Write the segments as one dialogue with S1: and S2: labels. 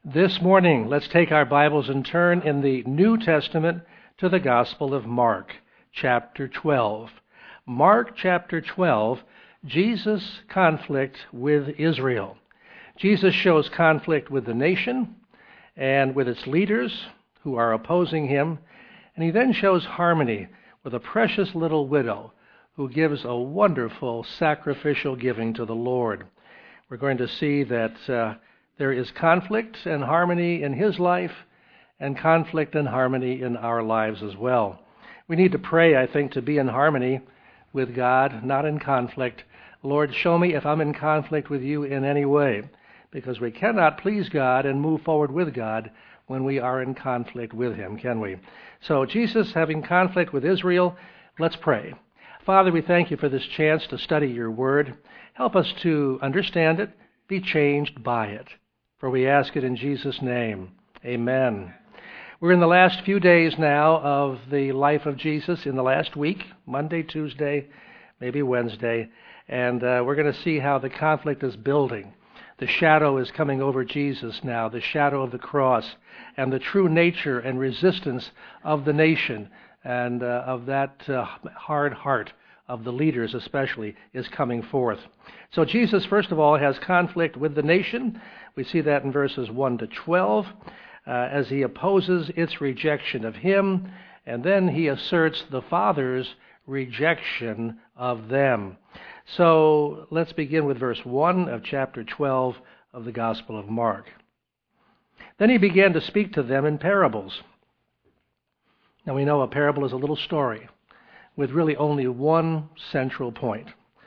S1: This morning, let's take our Bibles and turn in the New Testament to the Gospel of Mark, chapter 12. Mark chapter 12, Jesus' conflict with Israel. Jesus shows conflict with the nation and with its leaders who are opposing him, and he then shows harmony with a precious little widow who gives a wonderful sacrificial giving to the Lord. We're going to see that there is conflict and harmony in his life and conflict and harmony in our lives as well. We need to pray, I think, to be in harmony with God, not in conflict. Lord, show me if I'm in conflict with you in any way, because we cannot please God and move forward with God when we are in conflict with him, can we? So Jesus having conflict with Israel, let's pray. Father, we thank you for this chance to study your word. Help us to understand it, be changed by it. For we ask it in Jesus' name. Amen. We're in the last few days now of the life of Jesus, in the last week, Monday, Tuesday, maybe Wednesday, and we're going to see how the conflict is building. The shadow is coming over Jesus now, the shadow of the cross, and the true nature and resistance of the nation and of that hard heart of the leaders especially is coming forth. So Jesus, first of all, has conflict with the nation. We see that in verses 1 to 12 as he opposes its rejection of him, and then he asserts the Father's rejection of them. So let's begin with verse 1 of chapter 12 of the Gospel of Mark. Then he began to speak to them in parables. Now we know a parable is a little story with really only one central point.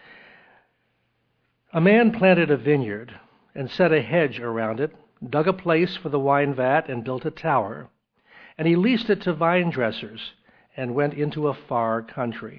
S1: A man planted a vineyard and set a hedge around it, dug a place for the wine vat, and built a tower. And he leased it to vine dressers and went into a far country.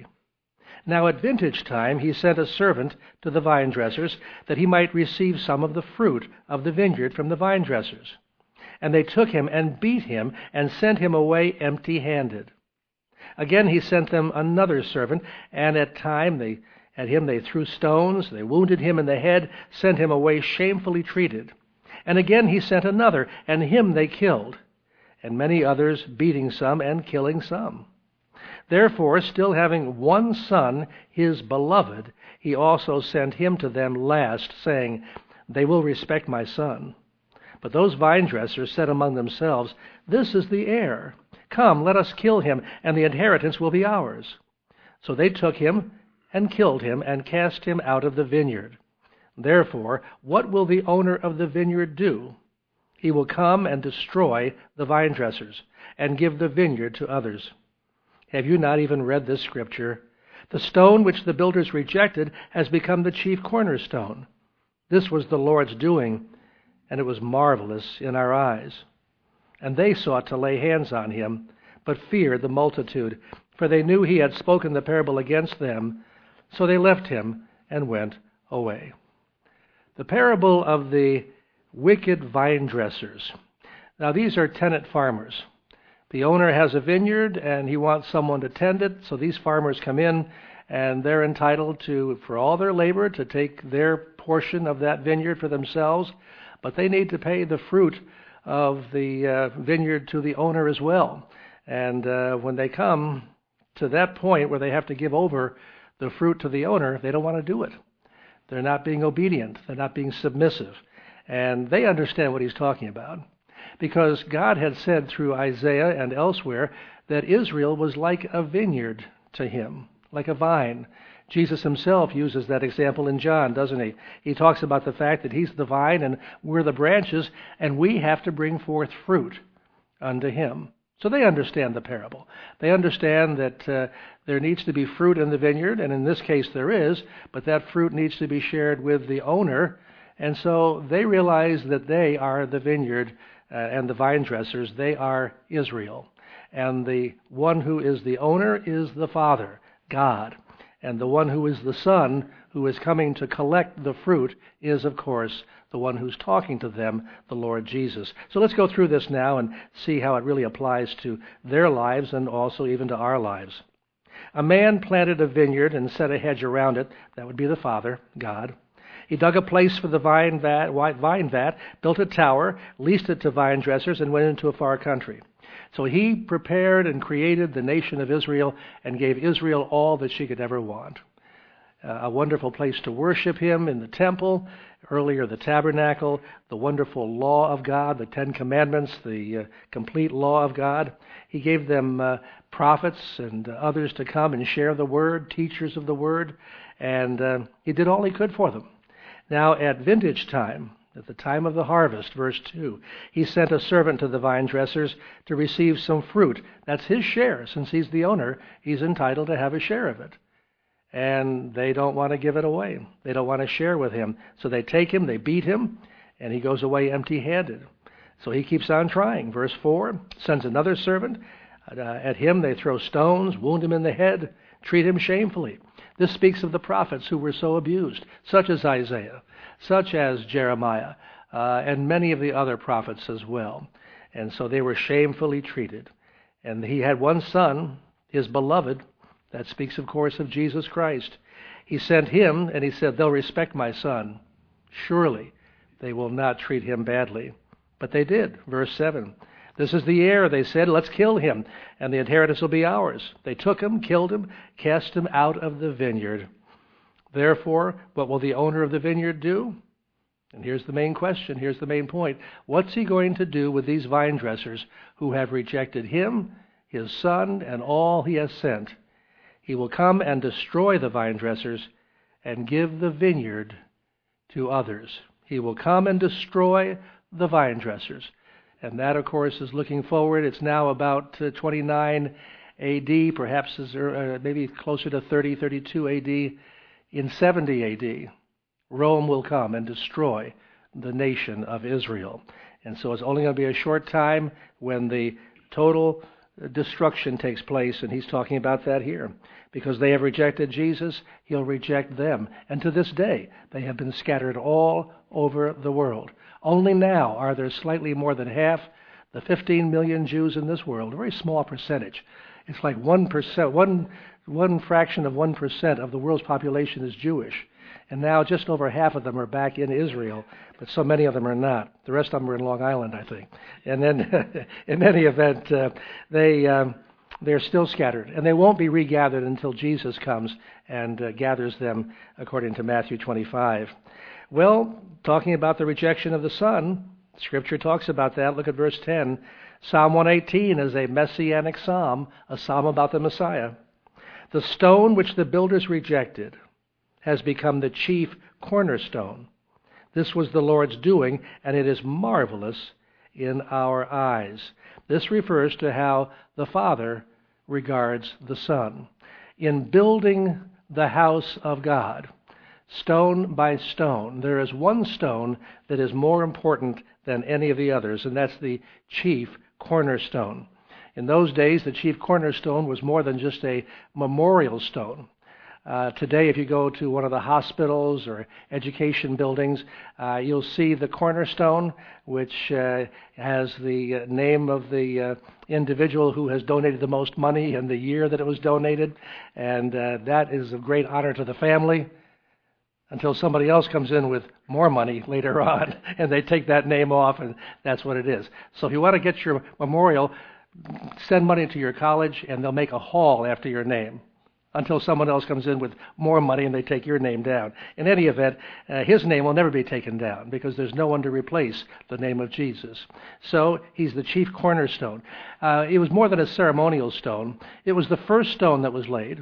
S1: Now at vintage time he sent a servant to the vine dressers that he might receive some of the fruit of the vineyard from the vine dressers. And they took him and beat him and sent him away empty-handed. Again he sent them another servant, and at him they threw stones, they wounded him in the head, sent him away shamefully treated. And again he sent another, and him they killed, and many others, beating some and killing some. Therefore, still having one son, his beloved, he also sent him to them last, saying, They will respect my son. But those vine dressers said among themselves, This is the heir. Come, let us kill him, and the inheritance will be ours. So they took him and killed him and cast him out of the vineyard. Therefore, what will the owner of the vineyard do? He will come and destroy the vine dressers and give the vineyard to others. Have you not even read this scripture? The stone which the builders rejected has become the chief cornerstone. This was the Lord's doing, and it was marvelous in our eyes. And they sought to lay hands on him, but feared the multitude, for they knew he had spoken the parable against them. So they left him and went away. The parable of the wicked vine dressers. Now these are tenant farmers. The owner has a vineyard and he wants someone to tend it, so these farmers come in and they're entitled to, for all their labor, to take their portion of that vineyard for themselves, but they need to pay the fruit of the vineyard to the owner as well. And when they come to that point where they have to give over the fruit to the owner, they don't want to do it. They're not being obedient. They're not being submissive. And they understand what he's talking about, because God had said through Isaiah and elsewhere that Israel was like a vineyard to him, like a vine. Jesus himself uses that example in John, doesn't he? He talks about the fact that he's the vine and we're the branches, and we have to bring forth fruit unto him. So they understand the parable. They understand that there needs to be fruit in the vineyard, and in this case there is, but that fruit needs to be shared with the owner. And so they realize that they are the vineyard and the vine dressers. They are Israel. And the one who is the owner is the Father, God. And the one who is the Son, who is coming to collect the fruit, is, of course, the one who's talking to them, the Lord Jesus. So let's go through this now and see how it really applies to their lives and also even to our lives. A man planted a vineyard and set a hedge around it. That would be the Father, God. He dug a place for the vine vat, built a tower, leased it to vine dressers, and went into a far country. So he prepared and created the nation of Israel and gave Israel all that she could ever want. A wonderful place to worship him in the temple, earlier the tabernacle, the wonderful law of God, the Ten Commandments, the complete law of God. He gave them prophets and others to come and share the word, teachers of the word, and he did all he could for them. Now at vintage time, at the time of the harvest, verse 2, he sent a servant to the vine dressers to receive some fruit. That's his share. Since he's the owner, he's entitled to have a share of it. And they don't want to give it away. They don't want to share with him. So they take him, they beat him, and he goes away empty-handed. So he keeps on trying. Verse 4, sends another servant. At him they throw stones, wound him in the head, treat him shamefully. This speaks of the prophets who were so abused, such as Isaiah, such as Jeremiah, and many of the other prophets as well. And so they were shamefully treated. And he had one son, his beloved. That speaks, of course, of Jesus Christ. He sent him, and he said, they'll respect my son. Surely they will not treat him badly. But they did. Verse 7. This is the heir, they said, let's kill him, and the inheritance will be ours. They took him, killed him, cast him out of the vineyard. Therefore, what will the owner of the vineyard do? And here's the main question, here's the main point. What's he going to do with these vine dressers who have rejected him, his son, and all he has sent? He will come and destroy the vine dressers and give the vineyard to others. He will come and destroy the vine dressers. And that, of course, is looking forward. It's now about 29 A.D., perhaps maybe closer to 30, 32 A.D. In 70 A.D., Rome will come and destroy the nation of Israel. And so it's only going to be a short time when the total destruction takes place, and he's talking about that here. Because they have rejected Jesus, he'll reject them. And to this day, they have been scattered all over the world. Only now are there slightly more than half the 15 million Jews in this world, a very small percentage. It's like 1%, one fraction of 1% of the world's population is Jewish. And now just over half of them are back in Israel, but so many of them are not. The rest of them are in Long Island, I think. And then, in any event, they're still scattered, and they won't be regathered until Jesus comes and gathers them, according to Matthew 25. Well, talking about the rejection of the Son, Scripture talks about that. Look at verse 10. Psalm 118 is a messianic psalm, a psalm about the Messiah. The stone which the builders rejected has become the chief cornerstone. This was the Lord's doing, and it is marvelous in our eyes. This refers to how the Father regards the Son. In building the house of God, stone by stone, there is one stone that is more important than any of the others, and that's the chief cornerstone. In those days, the chief cornerstone was more than just a memorial stone. Today, if you go to one of the hospitals or education buildings, you'll see the cornerstone, which has the name of the individual who has donated the most money and the year that it was donated. And that is of great honor to the family until somebody else comes in with more money later on, and they take that name off, and that's what it is. So if you want to get your memorial, send money to your college, and they'll make a hall after your name, until someone else comes in with more money and they take your name down. In any event, his name will never be taken down because there's no one to replace the name of Jesus. So he's the chief cornerstone. It was more than a ceremonial stone. It was the first stone that was laid.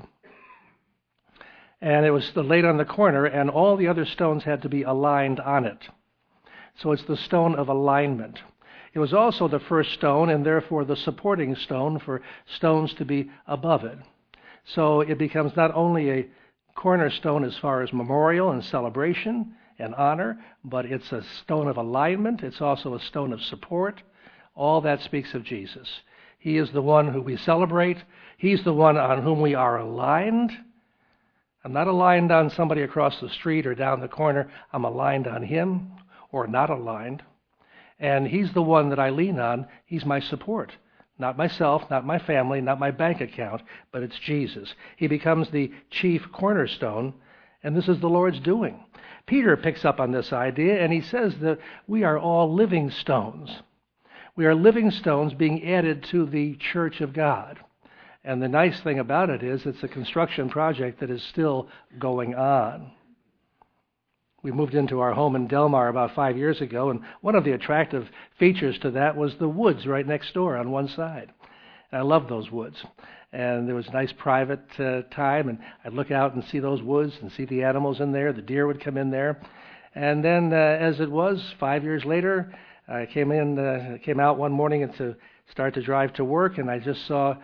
S1: And it was laid on the corner, and all the other stones had to be aligned on it. So it's the stone of alignment. It was also the first stone, and therefore the supporting stone for stones to be above it. So it becomes not only a cornerstone as far as memorial and celebration and honor, but it's a stone of alignment. It's also a stone of support. All that speaks of Jesus. He is the one who we celebrate. He's the one on whom we are aligned. I'm not aligned on somebody across the street or down the corner. I'm aligned on him, or not aligned. And he's the one that I lean on. He's my support. Not myself, not my family, not my bank account, but it's Jesus. He becomes the chief cornerstone, And this is the Lord's doing. Peter picks up on this idea, and he says that we are all living stones. We are living stones being added to the church of God. And the nice thing about it is it's a construction project that is still going on. We moved into our home in Delmar about 5 years ago, and one of the attractive features to that was the woods right next door on one side. And I loved those woods. And there was a nice private time, and I'd look out and see those woods and see the animals in there. The deer would come in there. And then as it was, 5 years later, I came out one morning to start to drive to work, and I just saw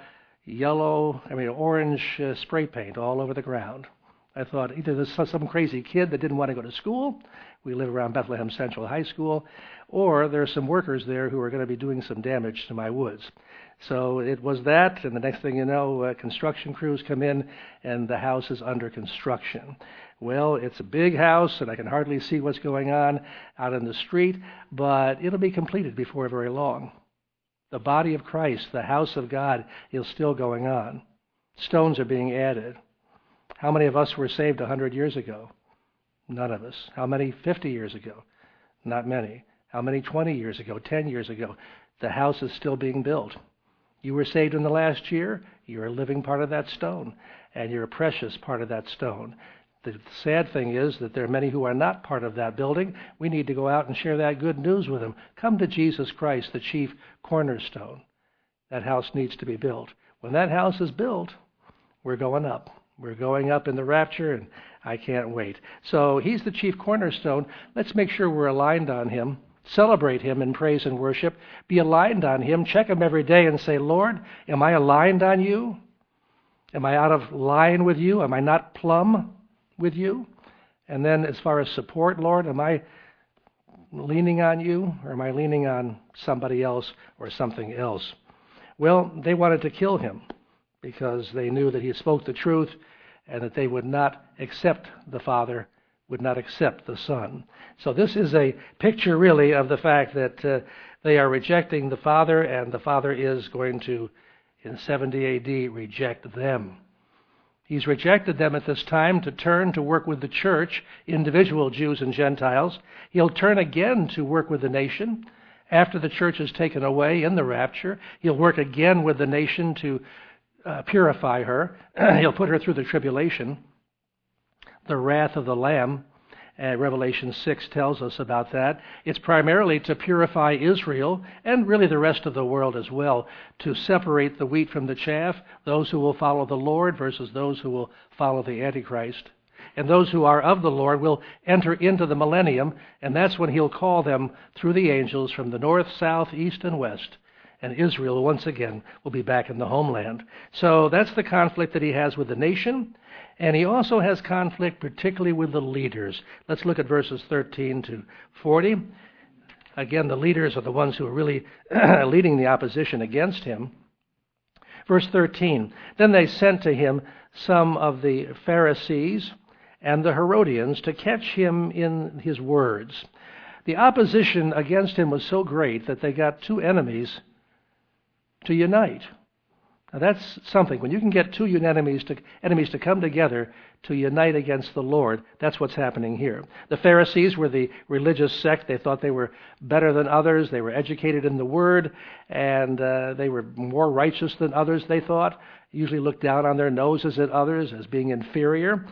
S1: orange spray paint all over the ground. I thought either there's some crazy kid that didn't want to go to school, we live around Bethlehem Central High School, or there are some workers there who are going to be doing some damage to my woods. So it was that, and the next thing you know, construction crews come in, and the house is under construction. Well, it's a big house, and I can hardly see what's going on out in the street, but it'll be completed before very long. The body of Christ, the house of God, is still going on. Stones are being added. How many of us were saved 100 years ago? None of us. How many 50 years ago? Not many. How many 20 years ago, 10 years ago? The house is still being built. You were saved in the last year, you're a living part of that stone, and you're a precious part of that stone. The sad thing is that there are many who are not part of that building. We need to go out and share that good news with them. Come to Jesus Christ, the chief cornerstone. That house needs to be built. When that house is built, we're going up. We're going up in the rapture, and I can't wait. So he's the chief cornerstone. Let's make sure we're aligned on him. Celebrate him in praise and worship. Be aligned on him. Check him every day and say, Lord, am I aligned on you? Am I out of line with you? Am I not plumb with you? And then as far as support, Lord, am I leaning on you, or am I leaning on somebody else or something else? Well, they wanted to kill him because they knew that he spoke the truth and that they would not accept the Father, would not accept the Son. So this is a picture really of the fact that they are rejecting the Father, and the Father is going to, in 70 A.D., reject them. He's rejected them at this time to turn to work with the church, individual Jews and Gentiles. He'll turn again to work with the nation. After the church is taken away in the rapture, he'll work again with the nation to purify her. He'll put her through the tribulation, the wrath of the Lamb. Revelation 6 tells us about that. It's primarily to purify Israel and really the rest of the world as well, to separate the wheat from the chaff, those who will follow the Lord versus those who will follow the Antichrist. And those who are of the Lord will enter into the millennium, and that's when he'll call them through the angels from the north, south, east, and west. And Israel, once again, will be back in the homeland. So that's the conflict that he has with the nation. And he also has conflict particularly with the leaders. Let's look at verses 13 to 40. Again, the leaders are the ones who are really leading the opposition against him. Verse 13, then they sent to him some of the Pharisees and the Herodians to catch him in his words. The opposition against him was so great that they got two enemies to unite. Now that's something. When you can get two enemies to come together to unite against the Lord, that's what's happening here. The Pharisees were the religious sect. They thought they were better than others. They were educated in the Word, and they were more righteous than others, they thought. Usually looked down on their noses at others as being inferior.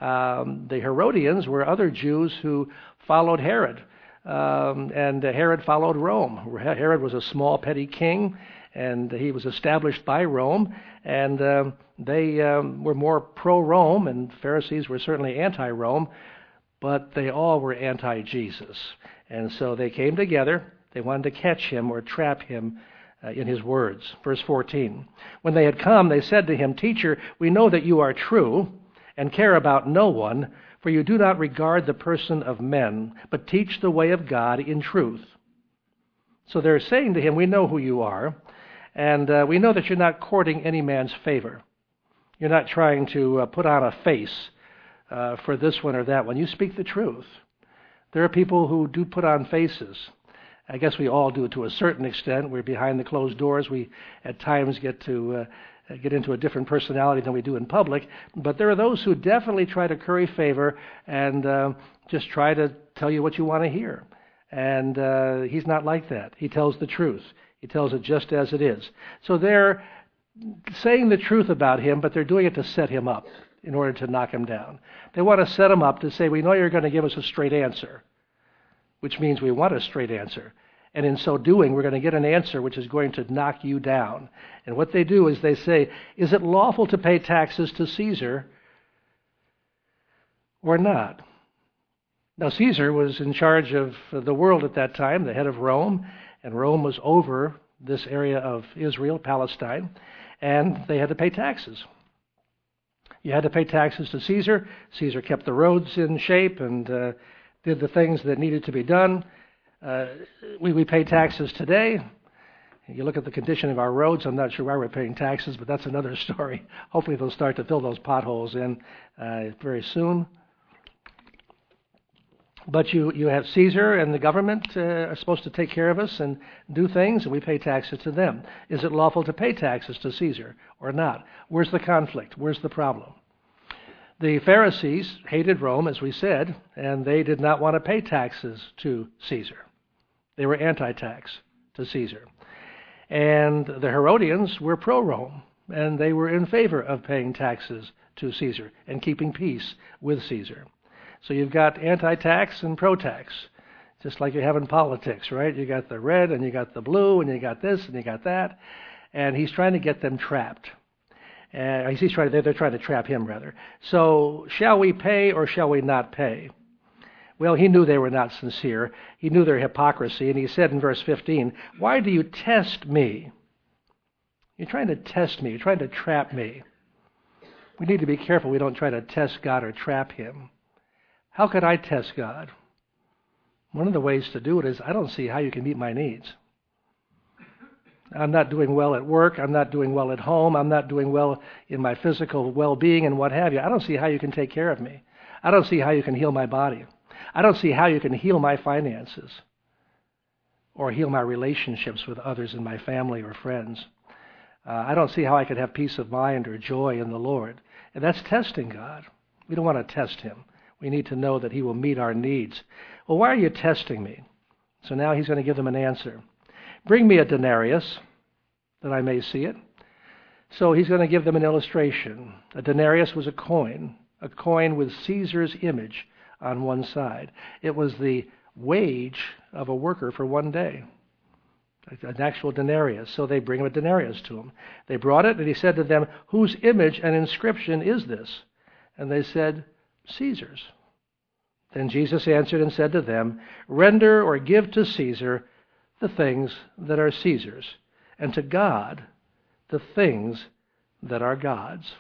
S1: The Herodians were other Jews who followed Herod, and Herod followed Rome. Herod was a small, petty king, and he was established by Rome, and they were more pro-Rome, and Pharisees were certainly anti-Rome, but they all were anti-Jesus. And so they came together. They wanted to catch him or trap him in his words. Verse 14, when they had come, they said to him, Teacher, we know that you are true and care about no one, for you do not regard the person of men, but teach the way of God in truth. So they're saying to him, we know who you are, and we know that you're not courting any man's favor. You're not trying to put on a face for this one or that one. You speak the truth. There are people who do put on faces. I guess we all do to a certain extent. We're behind the closed doors. We at times get to get into a different personality than we do in public, but there are those who definitely try to curry favor and just try to tell you what you want to hear. And he's not like that. He tells the truth. He tells it just as it is. So they're saying the truth about him, but they're doing it to set him up in order to knock him down. They want to set him up to say, we know you're going to give us a straight answer, which means we want a straight answer. And in so doing, we're going to get an answer which is going to knock you down. And what they do is they say, is it lawful to pay taxes to Caesar or not? Now, Caesar was in charge of the world at that time, the head of Rome, and Rome was over this area of Israel, Palestine, and they had to pay taxes. You had to pay taxes to Caesar. Caesar kept the roads in shape and did the things that needed to be done. We pay taxes today. You look at the condition of our roads, I'm not sure why we're paying taxes, but that's another story. Hopefully they'll start to fill those potholes in very soon. But you have Caesar and the government are supposed to take care of us and do things, and we pay taxes to them. Is it lawful to pay taxes to Caesar or not? Where's the conflict? Where's the problem? The Pharisees hated Rome, as we said, and they did not want to pay taxes to Caesar. They were anti-tax to Caesar. And the Herodians were pro-Rome, and they were in favor of paying taxes to Caesar and keeping peace with Caesar. So you've got anti-tax and pro-tax, just like you have in politics, right? You got the red and you got the blue and you got this and you got that. And he's trying to get them trapped. They're trying to trap him, rather. So shall we pay or shall we not pay? Well, he knew they were not sincere. He knew their hypocrisy. And he said in verse 15, why do you test me? You're trying to test me. You're trying to trap me. We need to be careful we don't try to test God or trap him. How could I test God? One of the ways to do it is I don't see how you can meet my needs. I'm not doing well at work. I'm not doing well at home. I'm not doing well in my physical well-being and what have you. I don't see how you can take care of me. I don't see how you can heal my body. I don't see how you can heal my finances or heal my relationships with others in my family or friends. I don't see how I could have peace of mind or joy in the Lord. And that's testing God. We don't want to test him. We need to know that he will meet our needs. Well, why are you testing me? So now he's going to give them an answer. Bring me a denarius, that I may see it. So he's going to give them an illustration. A denarius was a coin with Caesar's image on one side. It was the wage of a worker for one day, an actual denarius. So they bring him a denarius to him. They brought it, and he said to them, whose image and inscription is this? And they said, Caesar's. Then Jesus answered and said to them, render or give to Caesar the things that are Caesar's, and to God the things that are God's.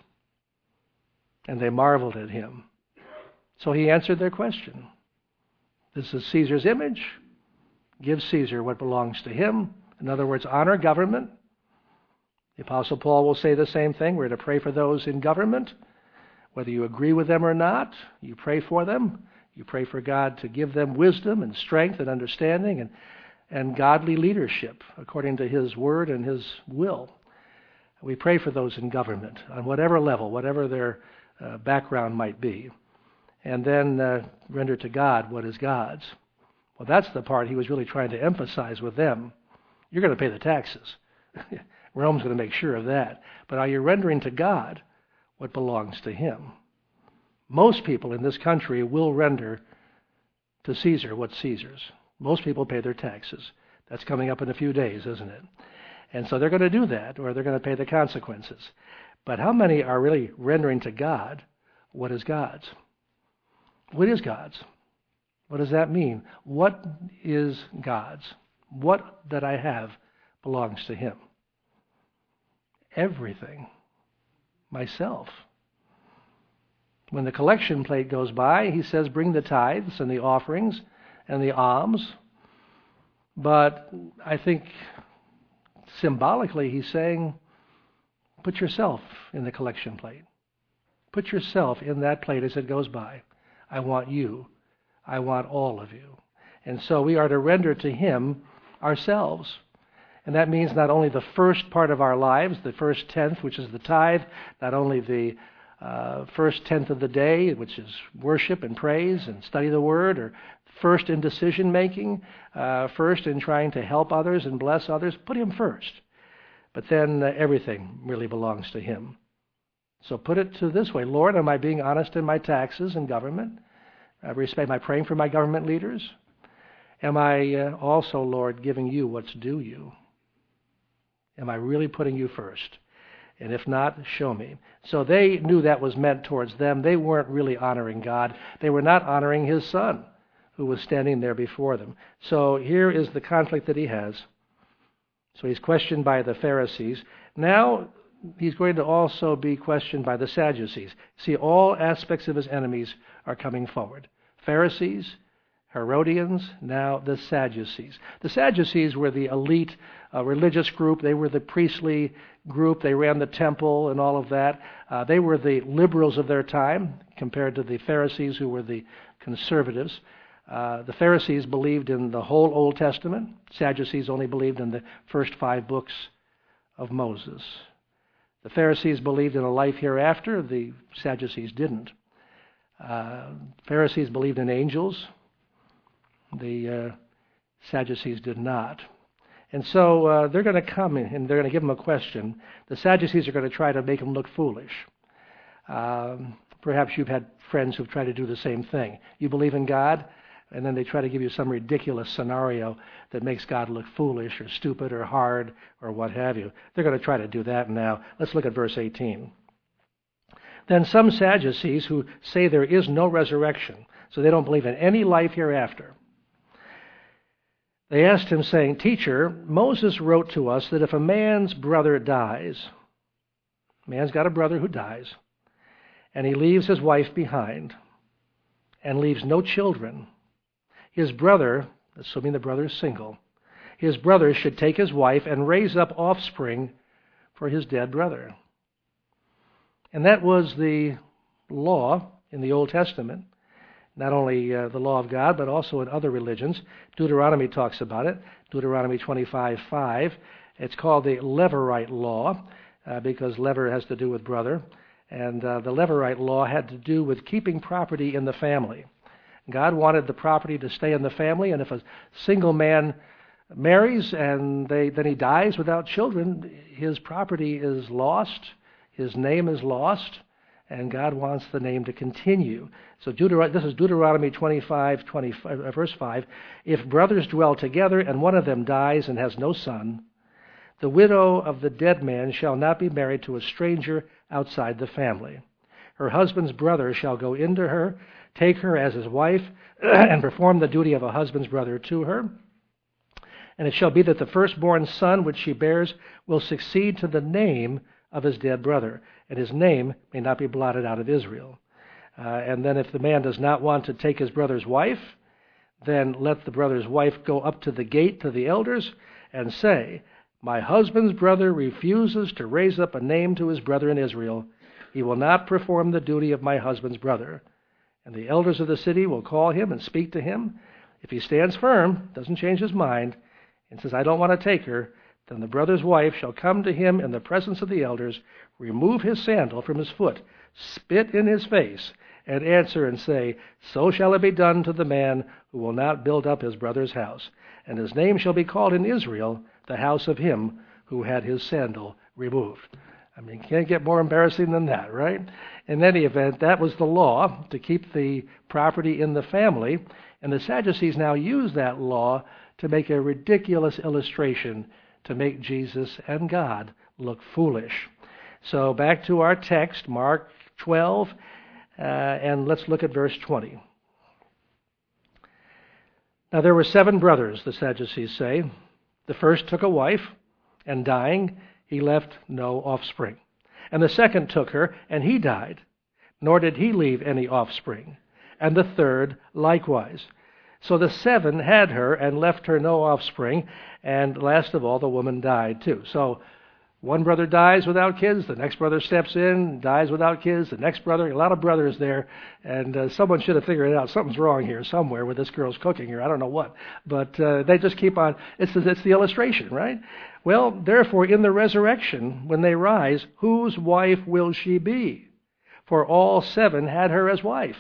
S1: And they marveled at him. So he answered their question. This is Caesar's image. Give Caesar what belongs to him. In other words, honor government. The Apostle Paul will say the same thing. We're to pray for those in government. Whether you agree with them or not, you pray for them. You pray for God to give them wisdom and strength and understanding and godly leadership according to his word and his will. We pray for those in government on whatever level, whatever their background might be. And then render to God what is God's. Well, that's the part he was really trying to emphasize with them. You're going to pay the taxes. Rome's going to make sure of that. But are you rendering to God what belongs to him? Most people in this country will render to Caesar what's Caesar's. Most people pay their taxes. That's coming up in a few days, isn't it? And so they're going to do that, or they're going to pay the consequences. But how many are really rendering to God what is God's? What is God's? What does that mean? What is God's? What that I have belongs to him. Everything. Myself. When the collection plate goes by, he says, bring the tithes and the offerings and the alms. But I think symbolically he's saying, put yourself in the collection plate. Put yourself in that plate as it goes by. I want you. I want all of you. And so we are to render to him ourselves. And that means not only the first part of our lives, the first tenth, which is the tithe, not only the first tenth of the day, which is worship and praise and study the Word, or first in decision making, first in trying to help others and bless others. Put Him first. But then everything really belongs to Him. So put it to this way: Lord, am I being honest in my taxes and government? Am I praying for my government leaders? Am I also, Lord, giving You what's due You? Am I really putting You first? And if not, show me. So they knew that was meant towards them. They weren't really honoring God. They were not honoring His Son, who was standing there before them. So here is the conflict that he has. So he's questioned by the Pharisees. Now he's going to also be questioned by the Sadducees. See, all aspects of his enemies are coming forward. Pharisees, Herodians, now the Sadducees. The Sadducees were the elite religious group. They were the priestly group. They ran the temple and all of that. They were the liberals of their time compared to the Pharisees, who were the conservatives. The Pharisees believed in the whole Old Testament. Sadducees only believed in the first 5 books of Moses. The Pharisees believed in a life hereafter. The Sadducees didn't. Pharisees believed in angels. The Sadducees did not. And so they're going to come and they're going to give him a question. The Sadducees are going to try to make him look foolish. Perhaps you've had friends who've tried to do the same thing. You believe in God, and then they try to give you some ridiculous scenario that makes God look foolish or stupid or hard or what have you. They're going to try to do that now. Let's look at verse 18. Then some Sadducees who say there is no resurrection, so they don't believe in any life hereafter, they asked him, saying, Teacher, Moses wrote to us that if a man's brother dies, man's got a brother who dies, and he leaves his wife behind and leaves no children, his brother, assuming the brother is single, his brother should take his wife and raise up offspring for his dead brother. And that was the law in the Old Testament. Not only the law of God, but also in other religions. Deuteronomy talks about it. Deuteronomy 25:5. It's called the Levirate law because lever has to do with brother. And the Levirate law had to do with keeping property in the family. God wanted the property to stay in the family, and if a single man marries and then he dies without children, his property is lost, his name is lost, and God wants the name to continue. So this is Deuteronomy 25, verse 5. If brothers dwell together and one of them dies and has no son, the widow of the dead man shall not be married to a stranger outside the family. Her husband's brother shall go into her, take her as his wife, and perform the duty of a husband's brother to her. And it shall be that the firstborn son which she bears will succeed to the name of his dead brother, and his name may not be blotted out of Israel. And then if the man does not want to take his brother's wife, then let the brother's wife go up to the gate to the elders and say, My husband's brother refuses to raise up a name to his brother in Israel. He will not perform the duty of my husband's brother. And the elders of the city will call him and speak to him. If he stands firm, doesn't change his mind, and says, I don't want to take her, then the brother's wife shall come to him in the presence of the elders, remove his sandal from his foot, spit in his face, and answer and say, So shall it be done to the man who will not build up his brother's house. And his name shall be called in Israel, the house of him who had his sandal removed. I mean, can't get more embarrassing than that, right? In any event, that was the law, to keep the property in the family. And the Sadducees now use that law to make a ridiculous illustration to make Jesus and God look foolish. So back to our text, Mark 12, and let's look at verse 20. Now there were 7 brothers, the Sadducees say. The first took a wife, and dying, he left no offspring. And the second took her, and he died, nor did he leave any offspring. And the third likewise. So the 7 had her and left her no offspring, and last of all, the woman died too. So One brother dies without kids, the next brother steps in, dies without kids, the next brother, a lot of brothers there, and someone should have figured it out. Something's wrong here somewhere with this girl's cooking here. I don't know what. But they just keep on. It's the illustration, right? Well, therefore, in the resurrection, when they rise, whose wife will she be? For all 7 had her as wife.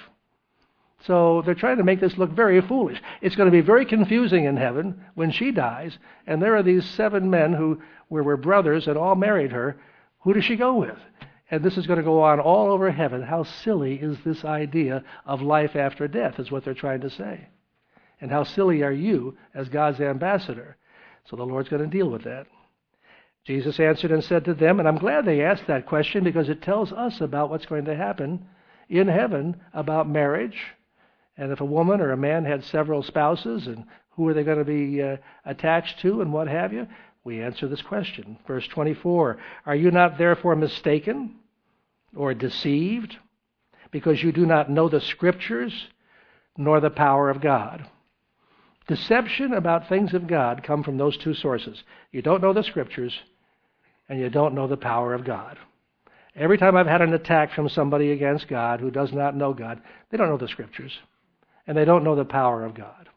S1: So they're trying to make this look very foolish. It's going to be very confusing in heaven when she dies, and there are these 7 men who were brothers and all married her. Who does she go with? And this is going to go on all over heaven. How silly is this idea of life after death, is what they're trying to say. And how silly are you as God's ambassador? So the Lord's going to deal with that. Jesus answered and said to them, and I'm glad they asked that question because it tells us about what's going to happen in heaven about marriage. And if a woman or a man had several spouses, and who are they going to be attached to and what have you? We answer this question. Verse 24, are you not therefore mistaken or deceived because you do not know the Scriptures nor the power of God? Deception about things of God come from those 2 sources. You don't know the Scriptures and you don't know the power of God. Every time I've had an attack from somebody against God who does not know God, they don't know the Scriptures. And they don't know the power of God.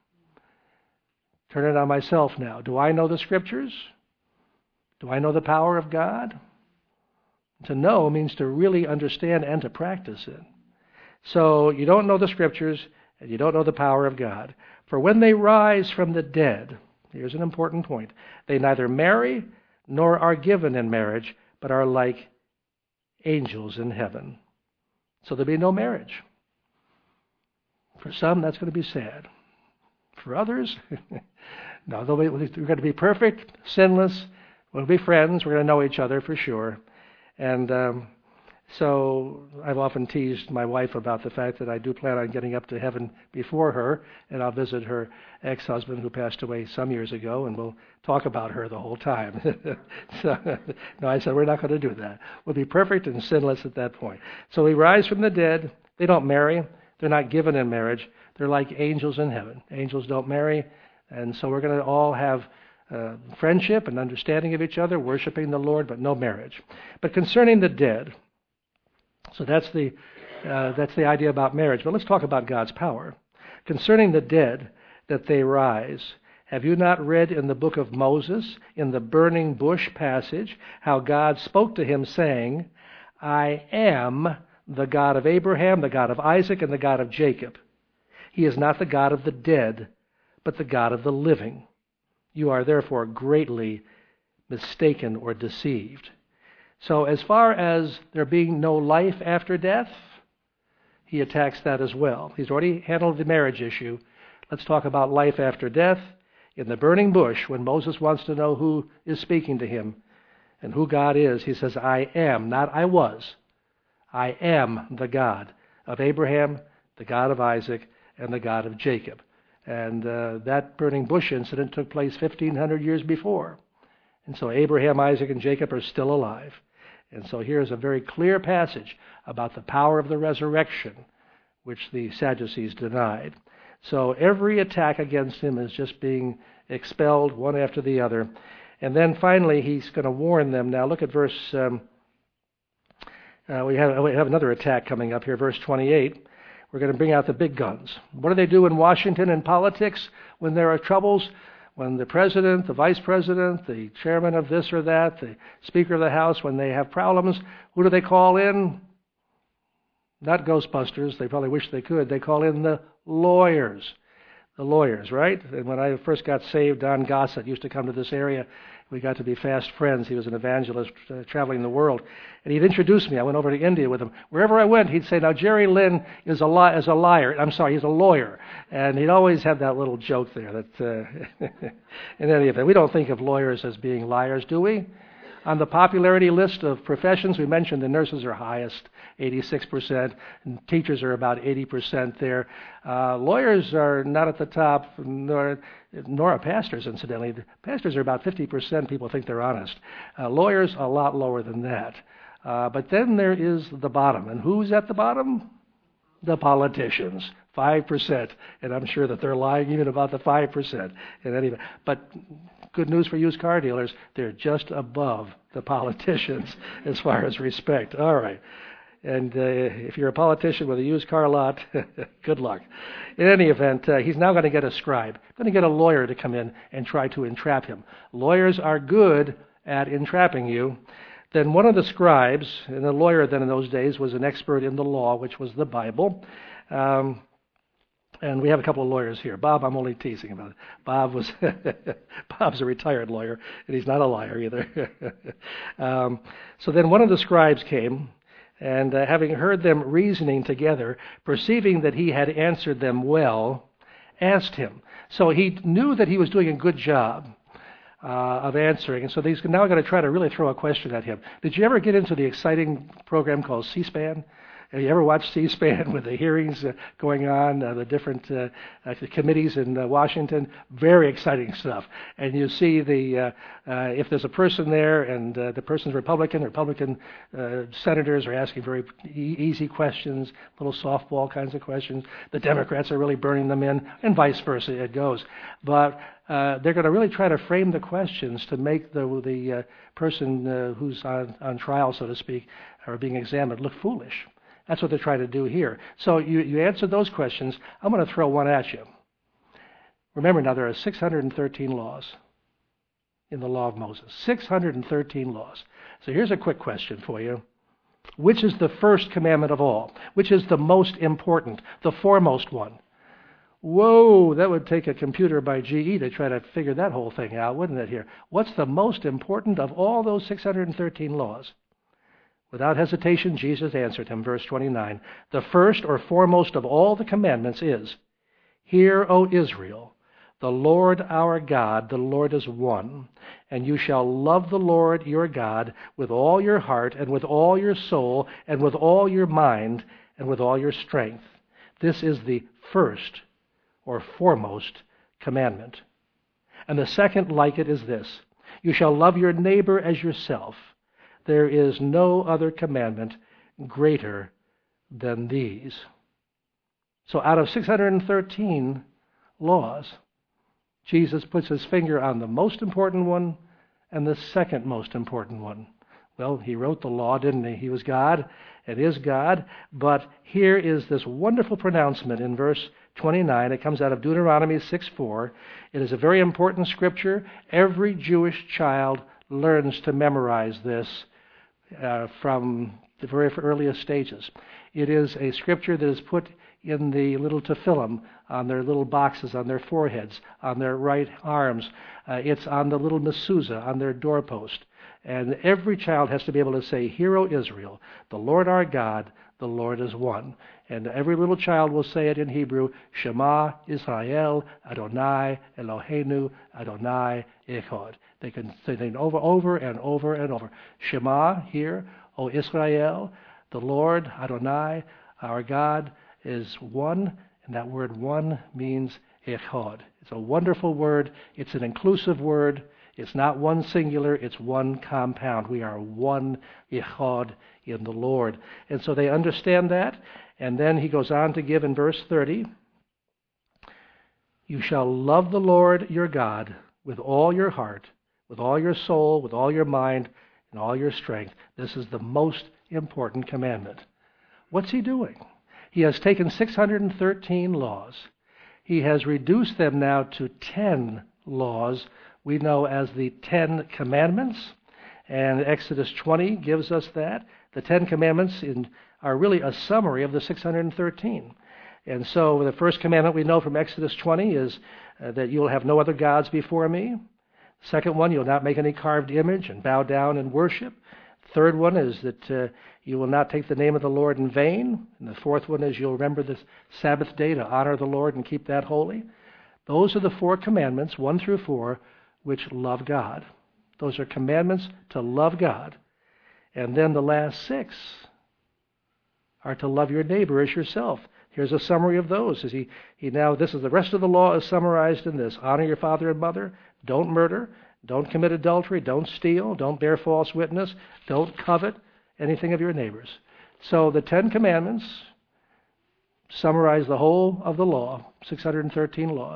S1: Turn it on myself now. Do I know the Scriptures? Do I know the power of God? To know means to really understand and to practice it. So you don't know the Scriptures and you don't know the power of God. For when they rise from the dead, here's an important point, they neither marry nor are given in marriage, but are like angels in heaven. So there'll be no marriage. For some, that's going to be sad. For others, no, we're going to be perfect, sinless. We'll be friends. We're going to know each other for sure. And so I've often teased my wife about the fact that I do plan on getting up to heaven before her, and I'll visit her ex-husband who passed away some years ago, and we'll talk about her the whole time. No, I said, we're not going to do that. We'll be perfect and sinless at that point. So we rise from the dead. They don't marry. They're not given in marriage. They're like angels in heaven. Angels don't marry. And so we're going to all have friendship and understanding of each other, worshiping the Lord, but no marriage. But concerning the dead, so that's the idea about marriage. But let's talk about God's power. Concerning the dead, that they rise. Have you not read in the book of Moses, in the burning bush passage, how God spoke to him saying, I am the God of Abraham, the God of Isaac, and the God of Jacob. He is not the God of the dead, but the God of the living. You are therefore greatly mistaken or deceived. So as far as there being no life after death, he attacks that as well. He's already handled the marriage issue. Let's talk about life after death. In the burning bush, when Moses wants to know who is speaking to him and who God is, he says, I am, not I was. I am the God of Abraham, the God of Isaac, and the God of Jacob. And that burning bush incident took place 1,500 years before. And so Abraham, Isaac, and Jacob are still alive. And so here's a very clear passage about the power of the resurrection, which the Sadducees denied. So every attack against him is just being expelled one after the other. And then finally he's going to warn them. Now look at verse... we have another attack coming up here, verse 28. We're going to bring out the big guns. What do they do in Washington in politics when there are troubles? When the president, the vice president, the chairman of this or that, the speaker of the House, when they have problems, who do they call in? Not Ghostbusters. They probably wish they could. They call in the lawyers. The lawyers, right? And when I first got saved, Don Gossett used to come to this area. We got to be fast friends. He was an evangelist traveling the world. And he'd introduce me. I went over to India with him. Wherever I went, he'd say, now, Jerry Lynn is a liar. I'm sorry, he's a lawyer. And he'd always have that little joke there. That in any event, we don't think of lawyers as being liars, do we? On the popularity list of professions, we mentioned the nurses are highest, 86%, and teachers are about 80% there. Lawyers are not at the top, nor are pastors, incidentally. The pastors are about 50%. People think they're honest. Lawyers, a lot lower than that. But then there is the bottom. And who's at the bottom? The politicians, 5%. And I'm sure that they're lying even about the 5%. In any event. But good news for used car dealers. They're just above the politicians as far as respect. All right. And if you're a politician with a used car lot, good luck. In any event, he's now going to get a scribe, going to get a lawyer to come in and try to entrap him. Lawyers are good at entrapping you. Then one of the scribes, and the lawyer then in those days was an expert in the law, which was the Bible. And we have a couple of lawyers here. Bob, I'm only teasing about it. Bob's a retired lawyer, and he's not a liar either. So then one of the scribes came, and having heard them reasoning together, perceiving that he had answered them well, asked him. So he knew that he was doing a good job of answering, and so he's now going to try to really throw a question at him. Did you ever get into the exciting program called C-SPAN? Have you ever watched C-SPAN with the hearings going on, the different committees in Washington? Very exciting stuff. And you see if there's a person there and the person's Republican senators are asking very easy questions, little softball kinds of questions. The Democrats are really burning them in, and vice versa it goes. But they're going to really try to frame the questions to make the person who's on trial, so to speak, or being examined look foolish. That's what they're trying to do here. So you answer those questions. I'm going to throw one at you. Remember now, there are 613 laws in the law of Moses. 613 laws. So here's a quick question for you. Which is the first commandment of all? Which is the most important, the foremost one? Whoa, that would take a computer by GE to try to figure that whole thing out, wouldn't it here? What's the most important of all those 613 laws? Without hesitation, Jesus answered him, verse 29, the first or foremost of all the commandments is, Hear, O Israel, the Lord our God, the Lord is one, and you shall love the Lord your God with all your heart and with all your soul and with all your mind and with all your strength. This is the first or foremost commandment. And the second like it is this, you shall love your neighbor as yourself. There is no other commandment greater than these. So out of 613 laws, Jesus puts his finger on the most important one and the second most important one. Well, he wrote the law, didn't he? He was God and is God. But here is this wonderful pronouncement in verse 29. It comes out of Deuteronomy 6:4. It is a very important scripture. Every Jewish child learns to memorize this from the very earliest stages. It is a scripture that is put in the little tefillin, on their little boxes, on their foreheads, on their right arms. It's on the little mezuzah, on their doorpost. And every child has to be able to say, Hear, O Israel, the Lord our God, the Lord is one. And every little child will say it in Hebrew, Shema Israel, Adonai Eloheinu, Adonai Echad. They can say it over and over and over. Shema, hear, O Israel, the Lord, Adonai, our God, is one. And that word one means Echad. It's a wonderful word. It's an inclusive word. It's not one singular. It's one compound. We are one Echad in the Lord. And so they understand that. And then he goes on to give in verse 30, You shall love the Lord your God with all your heart, with all your soul, with all your mind, and all your strength. This is the most important commandment. What's he doing? He has taken 613 laws. He has reduced them now to 10 laws we know as the 10 Commandments. And Exodus 20 gives us that. The 10 Commandments are really a summary of the 613. And so the first commandment we know from Exodus 20 is that you will have no other gods before me. Second one, you'll not make any carved image and bow down and worship. Third one is that you will not take the name of the Lord in vain. And the fourth one is you'll remember the Sabbath day to honor the Lord and keep that holy. Those are the 4 commandments, 1 through 4, which love God. Those are commandments to love God. And then the last 6 are to love your neighbor as yourself. Here's a summary of those. This is the rest of the law is summarized in this. Honor your father and mother. Don't murder. Don't commit adultery. Don't steal. Don't bear false witness. Don't covet anything of your neighbor's. So the 10 Commandments summarize the whole of the law, 613 laws.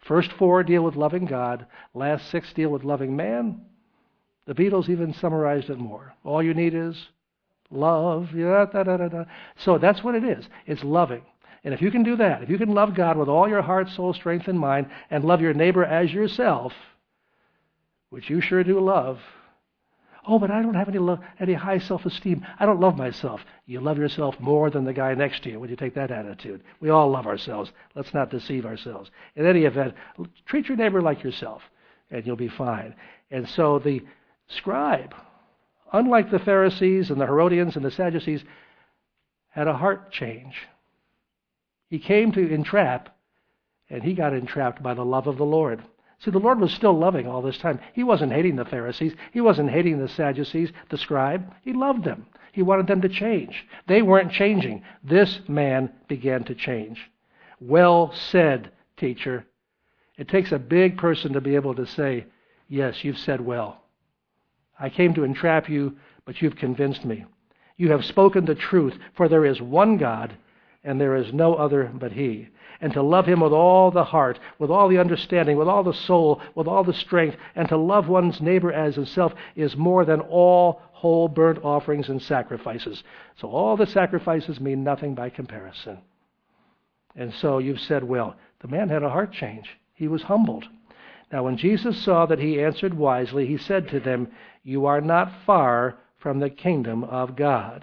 S1: First 4 deal with loving God. Last 6 deal with loving man. The Beatles even summarized it more. All you need is love. Yeah, da, da, da, da. So that's what it is. It's loving. And if you can do that, if you can love God with all your heart, soul, strength, and mind, and love your neighbor as yourself, which you sure do love. Oh, but I don't have any high self-esteem. I don't love myself. You love yourself more than the guy next to you when you take that attitude. We all love ourselves. Let's not deceive ourselves. In any event, treat your neighbor like yourself, and you'll be fine. And so the scribe, unlike the Pharisees and the Herodians and the Sadducees, had a heart change. He came to entrap, and he got entrapped by the love of the Lord. See, the Lord was still loving all this time. He wasn't hating the Pharisees. He wasn't hating the Sadducees, the scribe. He loved them. He wanted them to change. They weren't changing. This man began to change. Well said, teacher. It takes a big person to be able to say, yes, you've said well. I came to entrap you, but you've convinced me. You have spoken the truth, for there is one God, and there is no other but He. And to love Him with all the heart, with all the understanding, with all the soul, with all the strength, and to love one's neighbor as himself is more than all whole burnt offerings and sacrifices. So all the sacrifices mean nothing by comparison. And so you've said, well, the man had a heart change. He was humbled. Now when Jesus saw that he answered wisely, He said to them, you are not far from the kingdom of God.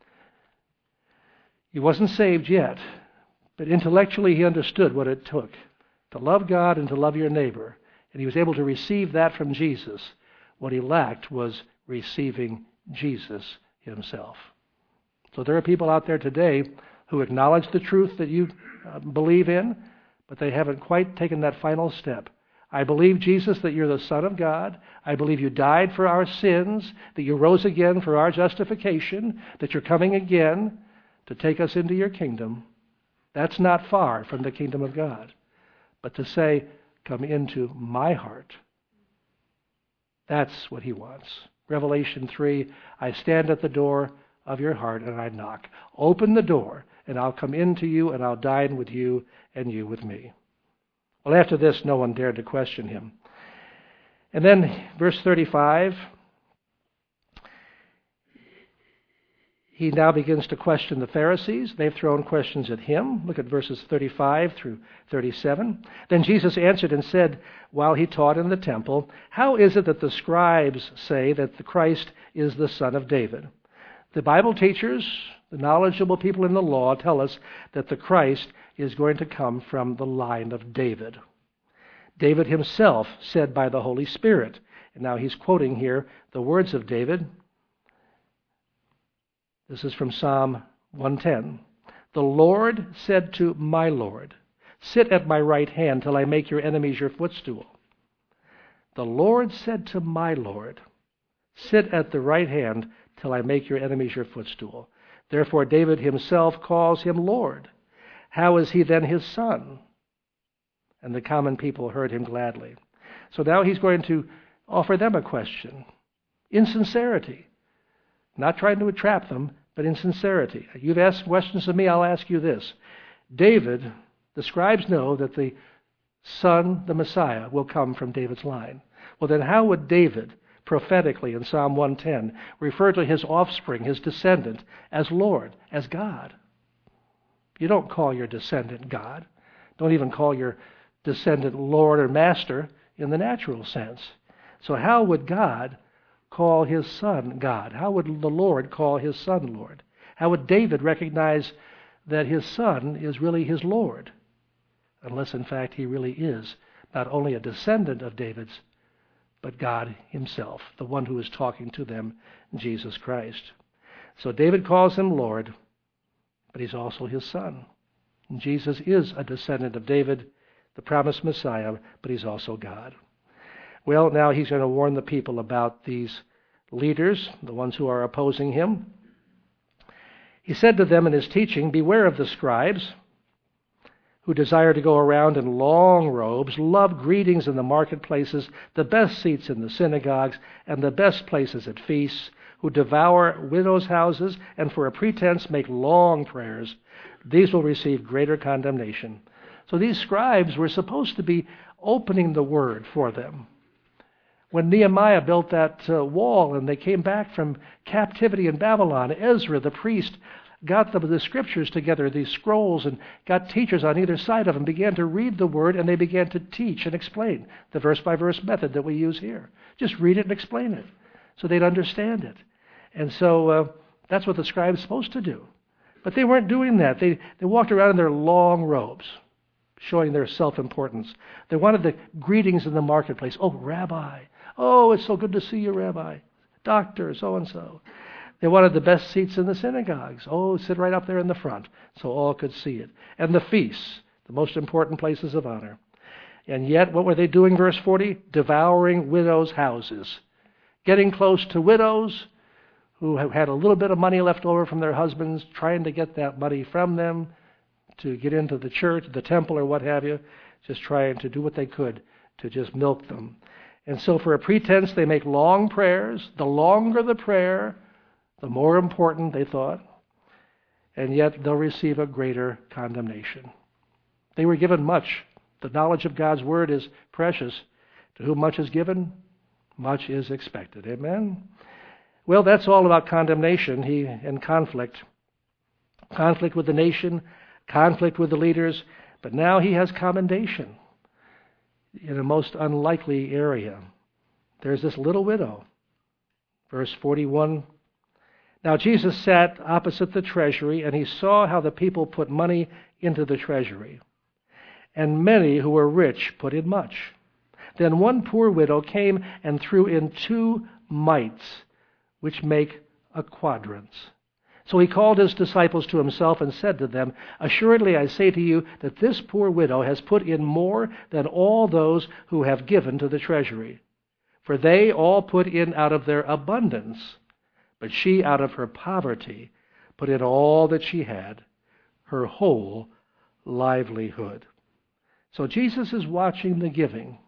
S1: He wasn't saved yet. But intellectually, he understood what it took to love God and to love your neighbor. And he was able to receive that from Jesus. What he lacked was receiving Jesus himself. So there are people out there today who acknowledge the truth that you believe in, but they haven't quite taken that final step. I believe, Jesus, that you're the Son of God. I believe you died for our sins, that you rose again for our justification, that you're coming again to take us into your kingdom. That's not far from the kingdom of God. But to say, come into my heart, that's what He wants. Revelation 3, I stand at the door of your heart and I knock. Open the door and I'll come into you and I'll dine with you and you with me. Well, after this, no one dared to question Him. And then verse 35, He now begins to question the Pharisees. They've thrown questions at Him. Look at verses 35 through 37. Then Jesus answered and said, while He taught in the temple, how is it that the scribes say that the Christ is the son of David? The Bible teachers, the knowledgeable people in the law, tell us that the Christ is going to come from the line of David. David himself said by the Holy Spirit, and now he's quoting here the words of David. This is from Psalm 110. The Lord said to my Lord, sit at my right hand till I make your enemies your footstool. The Lord said to my Lord, sit at the right hand till I make your enemies your footstool. Therefore David himself calls Him Lord. How is He then His son? And the common people heard Him gladly. So now He's going to offer them a question in sincerity. Not trying to entrap them, but in sincerity. You've asked questions of me, I'll ask you this. David, the scribes know that the Son, the Messiah, will come from David's line. Well, then how would David, prophetically in Psalm 110, refer to his offspring, his descendant, as Lord, as God? You don't call your descendant God. Don't even call your descendant Lord or Master in the natural sense. So how would God call His Son God? How would the Lord call His Son Lord? How would David recognize that his Son is really his Lord? Unless, in fact, he really is not only a descendant of David's, but God Himself, the one who is talking to them, Jesus Christ. So David calls Him Lord, but He's also His Son. And Jesus is a descendant of David, the promised Messiah, but He's also God. Well, now He's going to warn the people about these leaders, the ones who are opposing Him. He said to them in His teaching, beware of the scribes who desire to go around in long robes, love greetings in the marketplaces, the best seats in the synagogues, and the best places at feasts, who devour widows' houses and for a pretense make long prayers. These will receive greater condemnation. So these scribes were supposed to be opening the Word for them. When Nehemiah built that wall and they came back from captivity in Babylon, Ezra, the priest, got the scriptures together, these scrolls, and got teachers on either side of them, began to read the Word, and they began to teach and explain the verse-by-verse method that we use here. Just read it and explain it so they'd understand it. And so that's what the scribe's supposed to do. But they weren't doing that. They walked around in their long robes, showing their self-importance. They wanted the greetings in the marketplace. Oh, Rabbi. Oh, it's so good to see you, Rabbi. Doctor, so-and-so. They wanted the best seats in the synagogues. Oh, sit right up there in the front so all could see it. And the feasts, the most important places of honor. And yet, what were they doing, verse 40? Devouring widows' houses. Getting close to widows who had a little bit of money left over from their husbands, trying to get that money from them to get into the church, the temple, or what have you, just trying to do what they could to just milk them. And so for a pretense, they make long prayers. The longer the prayer, the more important, they thought. And yet they'll receive a greater condemnation. They were given much. The knowledge of God's Word is precious. To whom much is given, much is expected. Amen? Well, that's all about condemnation and conflict. Conflict with the nation, conflict with the leaders, but now he has commendation in a most unlikely area. There's this little widow. Verse 41. Now Jesus sat opposite the treasury, and he saw how the people put money into the treasury. And many who were rich put in much. Then one poor widow came and threw in 2 mites, which make a quadrans. So he called his disciples to himself and said to them, Assuredly I say to you that this poor widow has put in more than all those who have given to the treasury. For they all put in out of their abundance, but she out of her poverty put in all that she had, her whole livelihood. So Jesus is watching the giving.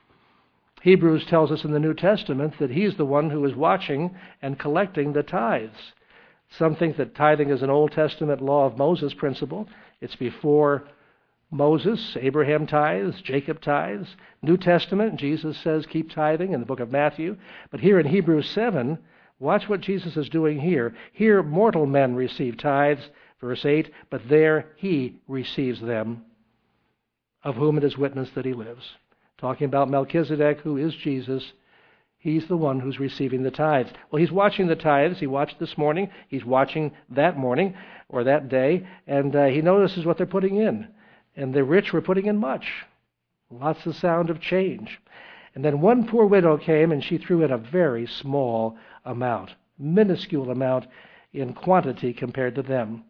S1: Hebrews tells us in the New Testament that he's the one who is watching and collecting the tithes. Some think that tithing is an Old Testament law of Moses principle. It's before Moses, Abraham tithes, Jacob tithes. New Testament, Jesus says keep tithing in the book of Matthew. But here in Hebrews 7, watch what Jesus is doing here. Here mortal men receive tithes, verse 8, but there he receives them, of whom it is witnessed that he lives. Talking about Melchizedek, who is Jesus, he's the one who's receiving the tithes. Well, he's watching the tithes. He watched this morning. He's watching that morning or that day, and he notices what they're putting in. And the rich were putting in much. Lots of sound of change. And then one poor widow came, and she threw in a very small amount, minuscule amount in quantity compared to them.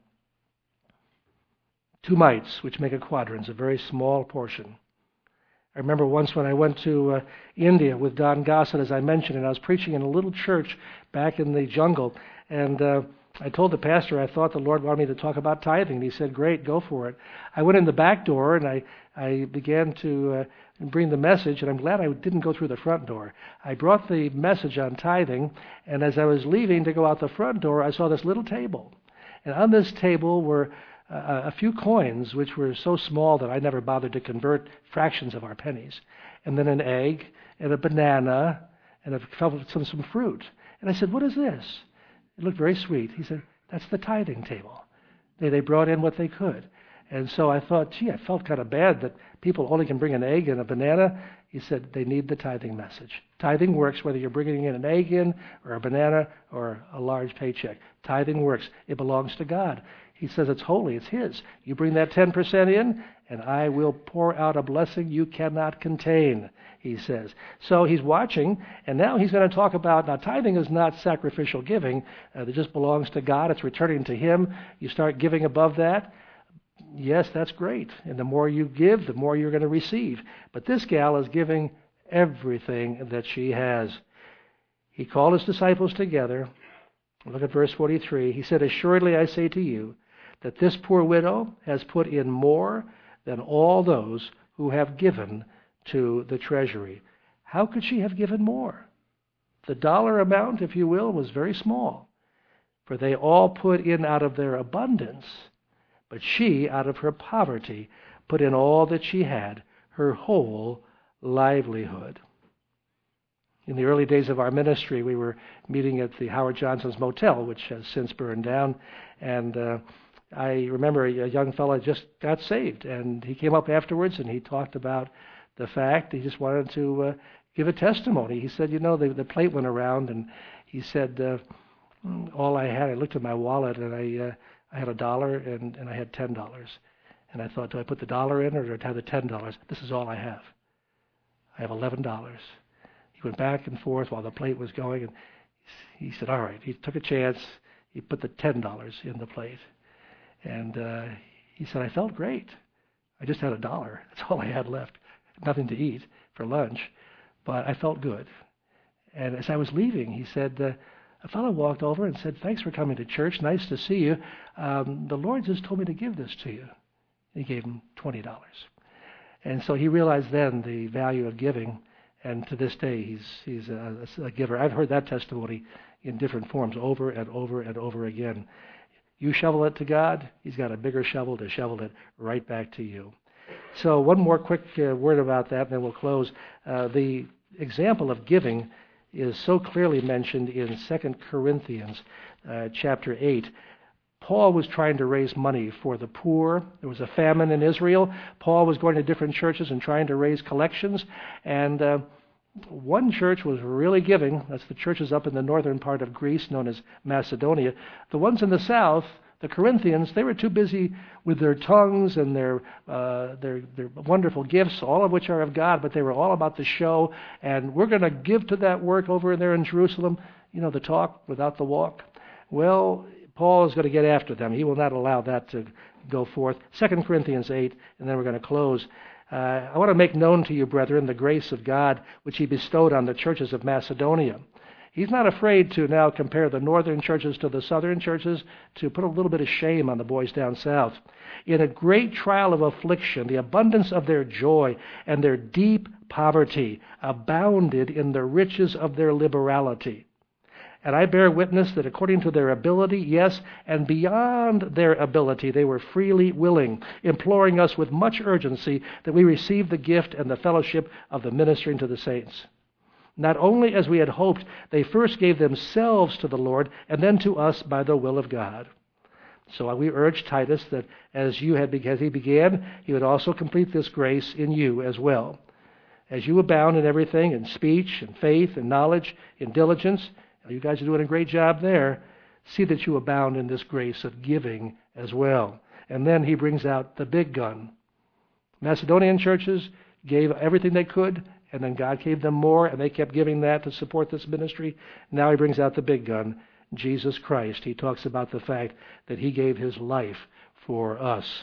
S1: 2 mites, which make a quadrans, a very small portion. I remember once when I went to India with Don Gossett, as I mentioned, and I was preaching in a little church back in the jungle, and I told the pastor I thought the Lord wanted me to talk about tithing, and he said, great, go for it. I went in the back door, and I began to bring the message, and I'm glad I didn't go through the front door. I brought the message on tithing, and as I was leaving to go out the front door, I saw this little table. And on this table were a few coins, which were so small that I never bothered to convert fractions of our pennies, and then an egg, and a banana, and some fruit. And I said, what is this? It looked very sweet. He said, that's the tithing table. They brought in what they could. And so I thought, gee, I felt kind of bad that people only can bring an egg and a banana. He said, they need the tithing message. Tithing works whether you're bringing in an egg in, or a banana, or a large paycheck. Tithing works. It belongs to God. He says it's holy, it's his. You bring that 10% in, and I will pour out a blessing you cannot contain, he says. So he's watching, and now he's going to talk about, now tithing is not sacrificial giving. It just belongs to God. It's returning to him. You start giving above that. Yes, that's great. And the more you give, the more you're going to receive. But this gal is giving everything that she has. He called his disciples together. Look at verse 43. He said, Assuredly I say to you, that this poor widow has put in more than all those who have given to the treasury. How could she have given more? The dollar amount, if you will, was very small, for they all put in out of their abundance, but she, out of her poverty, put in all that she had, her whole livelihood. In the early days of our ministry, we were meeting at the Howard Johnson's Motel, which has since burned down, and I remember a young fellow just got saved, and he came up afterwards and he talked about the fact he just wanted to give a testimony. He said, the plate went around, and he said, all I had, I looked at my wallet, and I had $1 and I had $10. And I thought, do I put the $1 in or do I have the $10? This is all I have. I have $11. He went back and forth while the plate was going, and he said, all right. He took a chance. He put the $10 in the plate. And he said, I felt great. I just had $1. That's all I had left. Nothing to eat for lunch. But I felt good. And as I was leaving, he said, a fellow walked over and said, thanks for coming to church. Nice to see you. The Lord just told me to give this to you. He gave him $20. And so he realized then the value of giving. And to this day, he's a giver. I've heard that testimony in different forms over and over and over again. You shovel it to God, he's got a bigger shovel to shovel it right back to you. So one more quick word about that, and then we'll close. The example of giving is so clearly mentioned in 2 Corinthians chapter 8. Paul was trying to raise money for the poor. There was a famine in Israel. Paul was going to different churches and trying to raise collections. And one church was really giving. That's the churches up in the northern part of Greece, known as Macedonia. The ones in the south, the Corinthians, they were too busy with their tongues and their wonderful gifts, all of which are of God, but they were all about the show. And we're going to give to that work over there in Jerusalem. The talk without the walk. Well, Paul is going to get after them. He will not allow that to go forth. 2 Corinthians 8, and then we're going to close. I want to make known to you, brethren, the grace of God which he bestowed on the churches of Macedonia. He's not afraid to now compare the northern churches to the southern churches, to put a little bit of shame on the boys down south. In a great trial of affliction, the abundance of their joy and their deep poverty abounded in the riches of their liberality. And I bear witness that according to their ability, yes, and beyond their ability, they were freely willing, imploring us with much urgency that we receive the gift and the fellowship of the ministering to the saints. Not only as we had hoped, they first gave themselves to the Lord, and then to us by the will of God. So we urge Titus that as he began, he would also complete this grace in you as well. As you abound in everything, in speech, in faith, in knowledge, in diligence, you guys are doing a great job there. See that you abound in this grace of giving as well. And then he brings out the big gun. Macedonian churches gave everything they could, and then God gave them more, and they kept giving that to support this ministry. Now he brings out the big gun, Jesus Christ. He talks about the fact that he gave his life for us.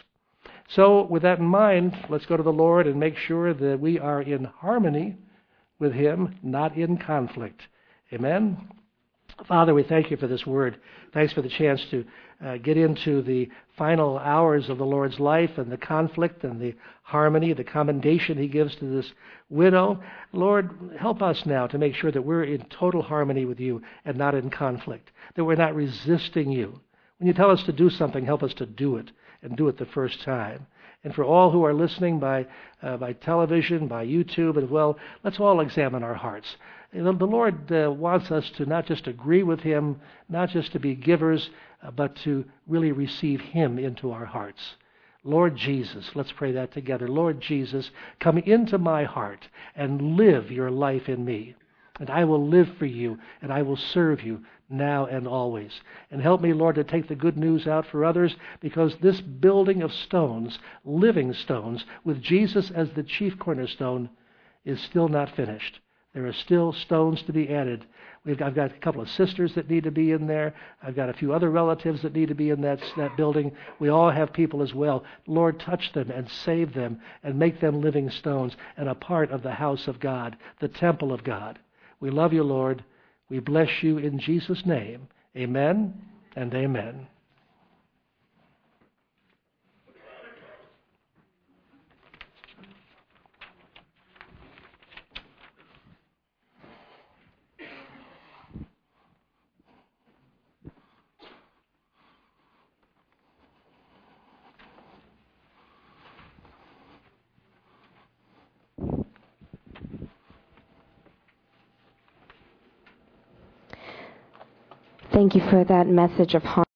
S1: So with that in mind, let's go to the Lord and make sure that we are in harmony with him, not in conflict. Amen? Father, we thank you for this word. Thanks for the chance to get into the final hours of the Lord's life and the conflict and the harmony, the commendation he gives to this widow. Lord, help us now to make sure that we're in total harmony with you and not in conflict, that we're not resisting you. When you tell us to do something, help us to do it and do it the first time. And for all who are listening by television, by YouTube as well, let's all examine our hearts. The Lord wants us to not just agree with him, not just to be givers, but to really receive him into our hearts. Lord Jesus, let's pray that together. Lord Jesus, come into my heart and live your life in me. And I will live for you, and I will serve you now and always. And help me, Lord, to take the good news out for others, because this building of stones, living stones, with Jesus as the chief cornerstone, is still not finished. There are still stones to be added. I've got a couple of sisters that need to be in there. I've got a few other relatives that need to be in that building. We all have people as well. Lord, touch them and save them and make them living stones and a part of the house of God, the temple of God. We love you, Lord. We bless you in Jesus' name. Amen and amen.
S2: Thank you for that message of harmony.